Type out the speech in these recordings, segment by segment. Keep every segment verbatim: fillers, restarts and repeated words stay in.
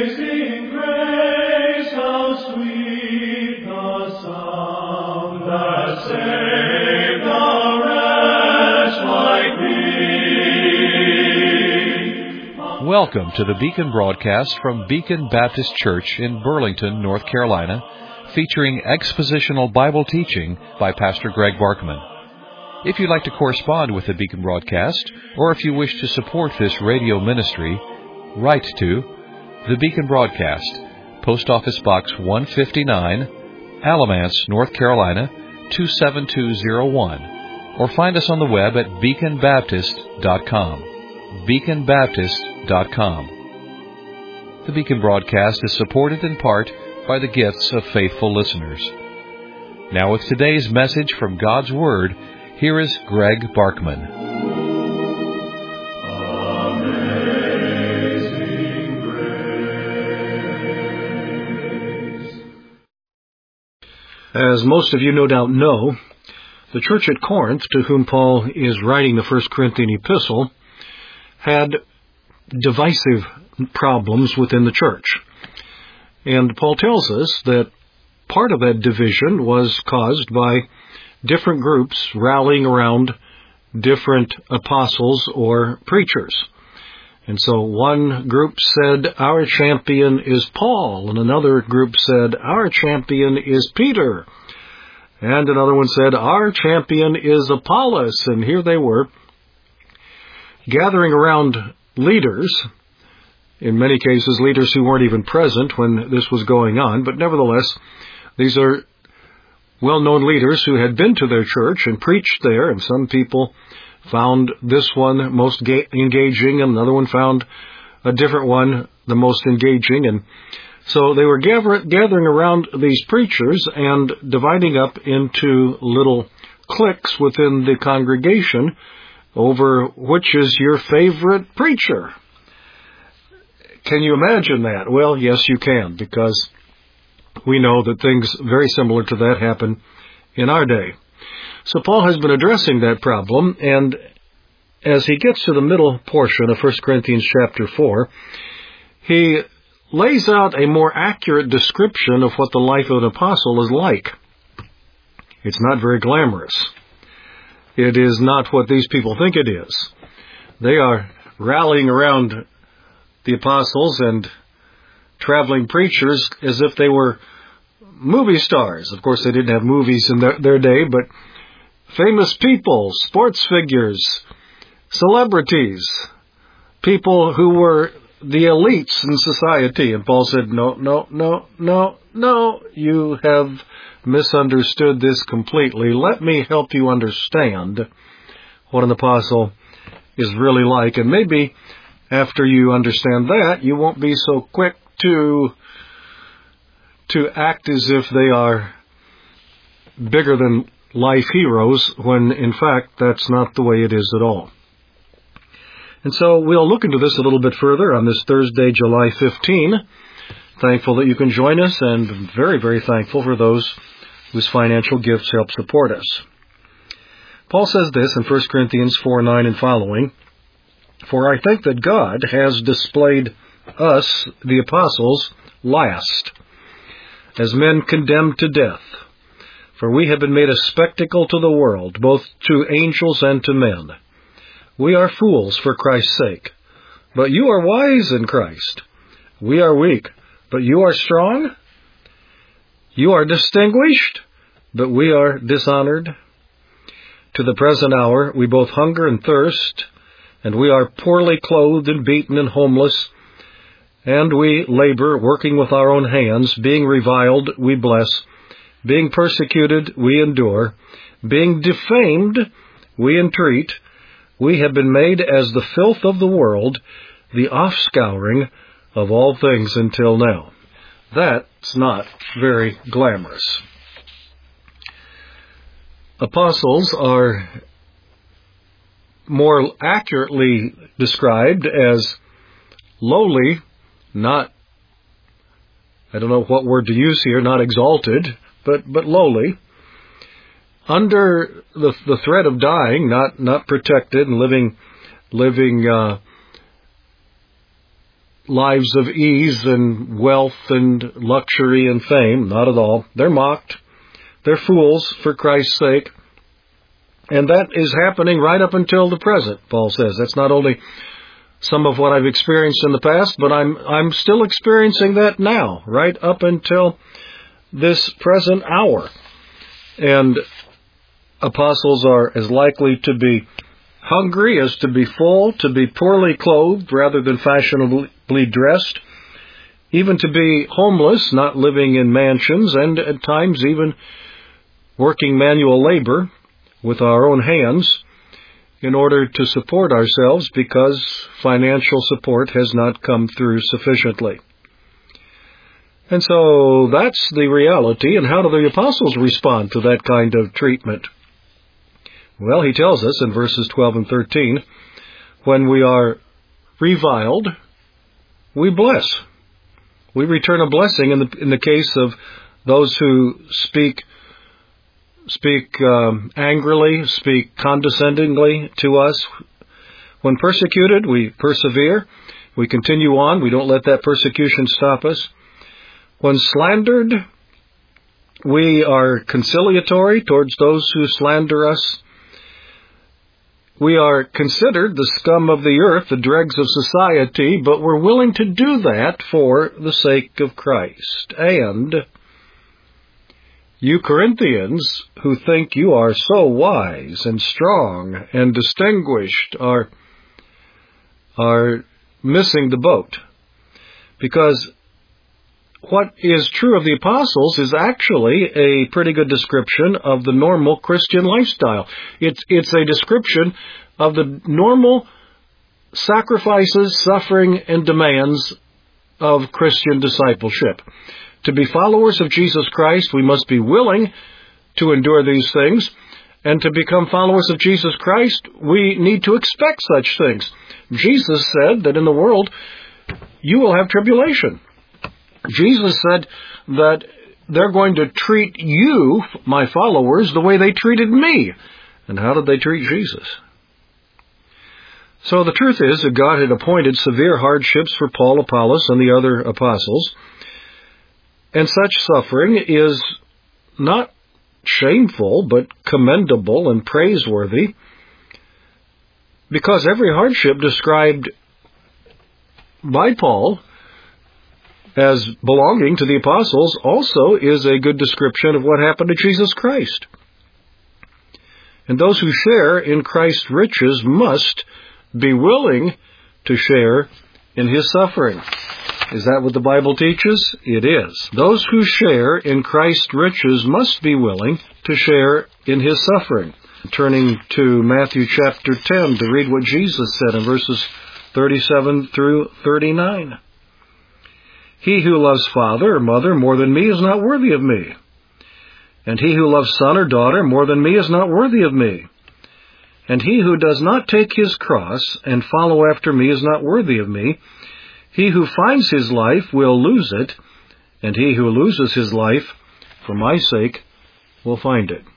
Amazing grace, how sweet the sound that saved a wretch like me. Welcome to the Beacon broadcast from Beacon Baptist Church in Burlington, North Carolina, featuring expositional Bible teaching by Pastor Greg Barkman. If you'd like to correspond with the Beacon broadcast, or if you wish to support this radio ministry, write to the Beacon Broadcast, Post Office Box one fifty-nine, Alamance, North Carolina, two seven two zero one, or find us on the web at beacon baptist dot com. beacon baptist dot com. The Beacon broadcast is supported in part by the gifts of faithful listeners. Now with today's message from God's Word, here is Greg Barkman. As most of you no doubt know, the church at Corinth, to whom Paul is writing the First Corinthian epistle, had divisive problems within the church. And Paul tells us that part of that division was caused by different groups rallying around different apostles or preachers. And so one group said, our champion is Paul, and another group said, our champion is Peter. And another one said, our champion is Apollos. And here they were, gathering around leaders, in many cases leaders who weren't even present when this was going on, but nevertheless, these are well-known leaders who had been to their church and preached there, and some people found this one most ga- engaging, and another one found a different one the most engaging. And so they were gather- gathering around these preachers and dividing up into little cliques within the congregation over which is your favorite preacher. Can you imagine that? Well, yes, you can, because we know that things very similar to that happen in our day. So Paul has been addressing that problem, and as he gets to the middle portion of First Corinthians chapter four, he lays out a more accurate description of what the life of an apostle is like. It's not very glamorous. It is not what these people think it is. They are rallying around the apostles and traveling preachers as if they were movie stars. Of course, they didn't have movies in their, their day, but famous people, sports figures, celebrities, people who were the elites in society. And Paul said, no, no, no, no, no, you have misunderstood this completely. Let me help you understand what an apostle is really like. And maybe after you understand that, you won't be so quick to to act as if they are bigger than life heroes, when in fact that's not the way it is at all. And so we'll look into this a little bit further on this Thursday, July fifteenth. Thankful that you can join us, and very, very thankful for those whose financial gifts help support us. Paul says this in First Corinthians four nine and following, for I think that God has displayed us, the apostles, last, as men condemned to death. For we have been made a spectacle to the world, both to angels and to men. We are fools for Christ's sake, but you are wise in Christ. We are weak, but you are strong. You are distinguished, but we are dishonored. To the present hour we both hunger and thirst, and we are poorly clothed and beaten and homeless, and we labor, working with our own hands, being reviled, we bless, being persecuted, we endure, being defamed, we entreat. We have been made as the filth of the world, the offscouring of all things until now. That's not very glamorous. Apostles are more accurately described as lowly, not, I don't know what word to use here, not exalted, but, but lowly, under the, the threat of dying, not, not protected and living, living, uh, lives of ease and wealth and luxury and fame. Not at all. They're mocked. They're fools for Christ's sake. And that is happening right up until the present, Paul says. That's not only some of what I've experienced in the past, but I'm I'm still experiencing that now, right up until this present hour. And apostles are as likely to be hungry as to be full, to be poorly clothed rather than fashionably dressed, even to be homeless, not living in mansions, and at times even working manual labor with our own hands in order to support ourselves because financial support has not come through sufficiently. And so that's the reality. And how do the apostles respond to that kind of treatment? Well, he tells us in verses twelve and thirteen, when we are reviled, we bless. We return a blessing in the in the case of those who speak speak um, angrily, speak condescendingly to us. When persecuted, we persevere. We continue on. We don't let that persecution stop us. When slandered, we are conciliatory towards those who slander us. We are considered the scum of the earth, the dregs of society, but we're willing to do that for the sake of Christ. And you Corinthians, who think you are so wise and strong and distinguished, are, are missing the boat. Because what is true of the apostles is actually a pretty good description of the normal Christian lifestyle. It's, it's a description of the normal sacrifices, suffering, and demands of Christian discipleship. To be followers of Jesus Christ, we must be willing to endure these things. And to become followers of Jesus Christ, we need to expect such things. Jesus said that in the world, you will have tribulation. Jesus said that they're going to treat you, my followers, the way they treated me. And how did they treat Jesus? So the truth is that God had appointed severe hardships for Paul, Apollos, and the other apostles. And such suffering is not shameful, but commendable and praiseworthy, because every hardship described by Paul as belonging to the apostles also is a good description of what happened to Jesus Christ. And those who share in Christ's riches must be willing to share in his suffering. Is that what the Bible teaches? It is. Those who share in Christ's riches must be willing to share in his suffering. Turning to Matthew chapter ten to read what Jesus said in verses thirty-seven through thirty-nine. He who loves father or mother more than me is not worthy of me. And he who loves son or daughter more than me is not worthy of me. And he who does not take his cross and follow after me is not worthy of me. He who finds his life will lose it, and he who loses his life for my sake will find it.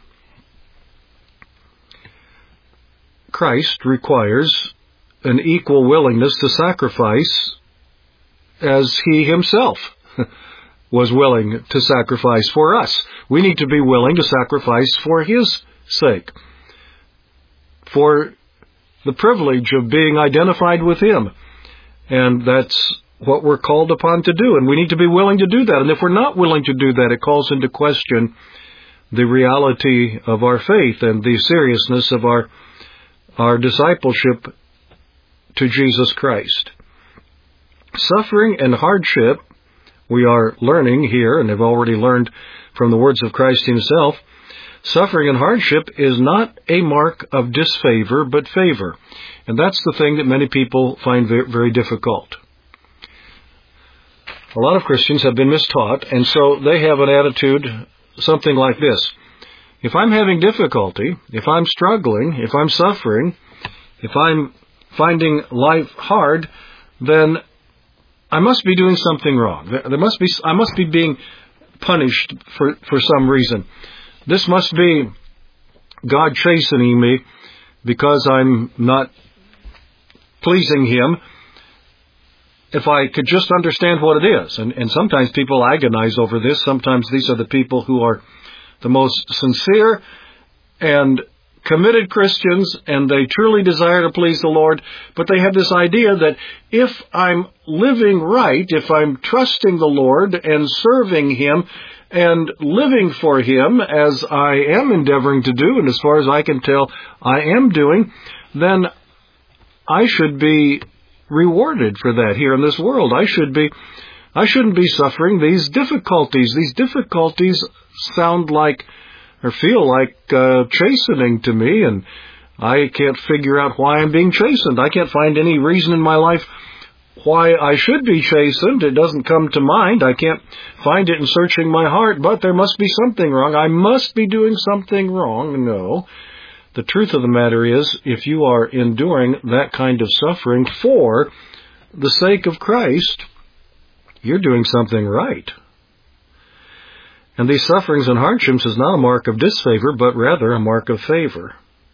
Christ requires an equal willingness to sacrifice as he himself was willing to sacrifice for us. We need to be willing to sacrifice for his sake, for the privilege of being identified with him. And that's what we're called upon to do, and we need to be willing to do that. And if we're not willing to do that, it calls into question the reality of our faith and the seriousness of our, our discipleship to Jesus Christ. Suffering and hardship, we are learning here, and have already learned from the words of Christ himself, suffering and hardship is not a mark of disfavor, but favor. And that's the thing that many people find very, very difficult. A lot of Christians have been mistaught, and so they have an attitude something like this. If I'm having difficulty, if I'm struggling, if I'm suffering, if I'm finding life hard, then I must be doing something wrong. There must be, I must be being punished for, for some reason. This must be God chastening me because I'm not pleasing him. if I could just understand what it is. And, and sometimes people agonize over this. Sometimes these are the people who are the most sincere and committed Christians, and they truly desire to please the Lord, but they have this idea that if I'm living right, if I'm trusting the Lord and serving Him and living for Him as I am endeavoring to do, and as far as I can tell I am doing, then I should be rewarded for that here in this world. I should be, I shouldn't be suffering these difficulties. These difficulties sound like or feel like uh, chastening to me, and I can't figure out why I'm being chastened. I can't find any reason in my life why I should be chastened. It doesn't come to mind. I can't find it in searching my heart, but there must be something wrong. I must be doing something wrong. No. The truth of the matter is, if you are enduring that kind of suffering for the sake of Christ, you're doing something right. And these sufferings and hardships is not a mark of disfavor, but rather a mark of favor.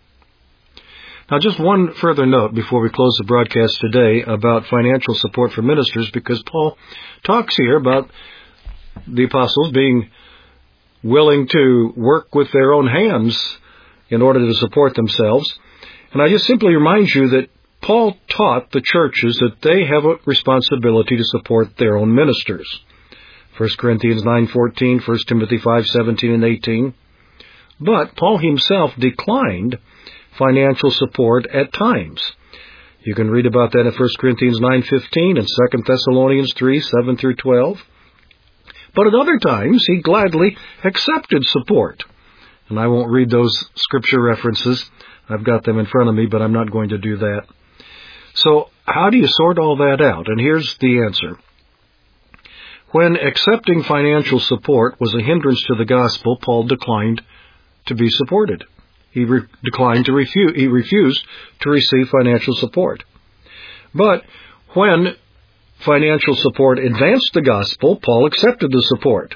Now, just one further note before we close the broadcast today about financial support for ministers, because Paul talks here about the apostles being willing to work with their own hands in order to support themselves. And I just simply remind you that Paul taught the churches that they have a responsibility to support their own ministers. First Corinthians nine fourteen, First Timothy five seventeen and eighteen. But Paul himself declined financial support at times. You can read about that in First Corinthians nine fifteen and Second Thessalonians three seven through twelve. But at other times, he gladly accepted support. And I won't read those scripture references. I've got them in front of me, but I'm not going to do that. So how do you sort all that out? And here's the answer. When accepting financial support was a hindrance to the gospel, Paul declined to be supported. He re- declined to refuse, he refused to receive financial support. But when financial support advanced the gospel, Paul accepted the support.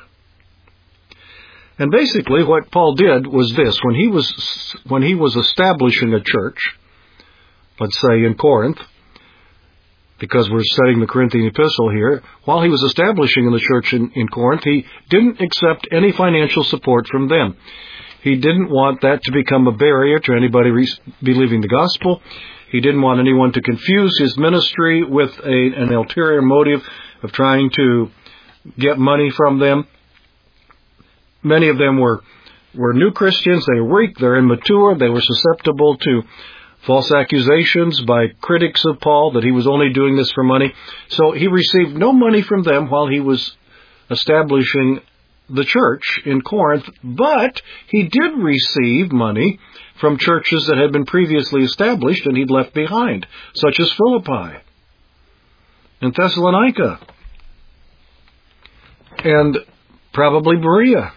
And basically what Paul did was this. When he was, when he was establishing a church, let's say in Corinth, because we're studying the Corinthian epistle here, while he was establishing in the church in, in Corinth, he didn't accept any financial support from them. He didn't want that to become a barrier to anybody re- believing the gospel. He didn't want anyone to confuse his ministry with a, an ulterior motive of trying to get money from them. Many of them were, were new Christians. They were weak. They're immature. They were susceptible to false accusations by critics of Paul that he was only doing this for money. So he received no money from them while he was establishing the church in Corinth, but he did receive money from churches that had been previously established and he'd left behind, such as Philippi and Thessalonica and probably Berea.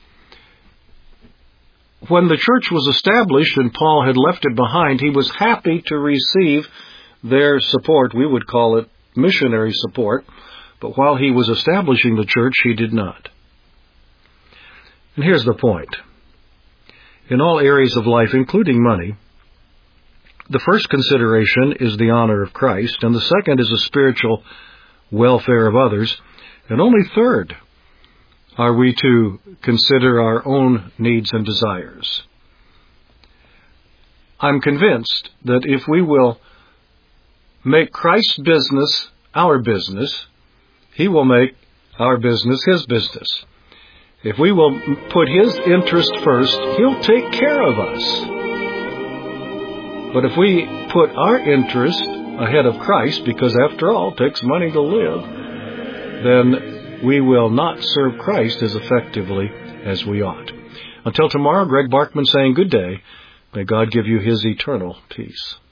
When the church was established and Paul had left it behind, he was happy to receive their support. We would call it missionary support. But while he was establishing the church, he did not. And here's the point. In all areas of life, including money, the first consideration is the honor of Christ, and the second is the spiritual welfare of others, and only third are we to consider our own needs and desires. I'm convinced that if we will make Christ's business our business, He will make our business His business. If we will put His interest first, He'll take care of us. But if we put our interest ahead of Christ, because after all, it takes money to live, then we will not serve Christ as effectively as we ought. Until tomorrow, Greg Barkman saying good day. May God give you His eternal peace.